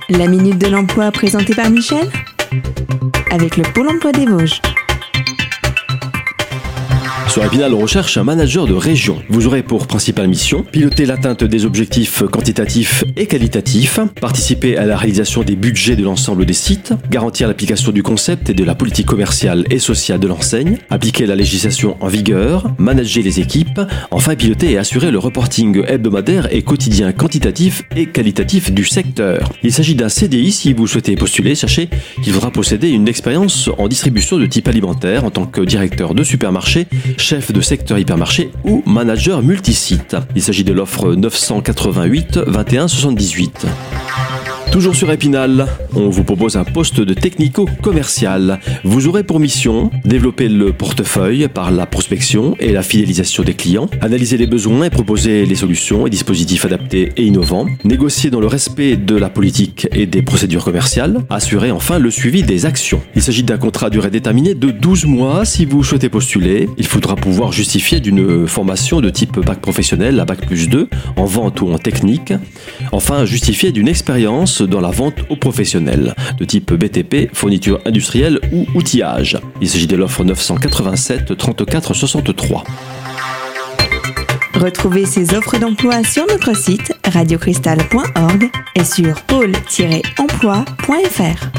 La Minute de l'Emploi présentée par Michel, avec le Pôle Emploi des Vosges. Sur Épinal, on recherche un manager de région. Vous aurez pour principale mission piloter l'atteinte des objectifs quantitatifs et qualitatifs, participer à la réalisation des budgets de l'ensemble des sites, garantir l'application du concept et de la politique commerciale et sociale de l'enseigne, appliquer la législation en vigueur, manager les équipes, enfin piloter et assurer le reporting hebdomadaire et quotidien quantitatif et qualitatif du secteur. Il s'agit d'un CDI. Si vous souhaitez postuler, sachez qu'il faudra posséder une expérience en distribution de type alimentaire en tant que directeur de supermarché, chef de secteur hypermarché ou manager multisite. Il s'agit de l'offre 988 21 78. Toujours sur Épinal, on vous propose un poste de technico-commercial. Vous aurez pour mission développer le portefeuille par la prospection et la fidélisation des clients, analyser les besoins et proposer les solutions et dispositifs adaptés et innovants, négocier dans le respect de la politique et des procédures commerciales, assurer enfin le suivi des actions. Il s'agit d'un contrat à durée déterminée de 12 mois. Si vous souhaitez postuler, il faudra pouvoir justifier d'une formation de type bac professionnel à bac+2 en vente ou en technique. Enfin, justifier d'une expérience dans la vente aux professionnels, de type BTP, fourniture industrielle ou outillage. Il s'agit de l'offre 987 34 63. Retrouvez ces offres d'emploi sur notre site radiocristal.org et sur pôle-emploi.fr.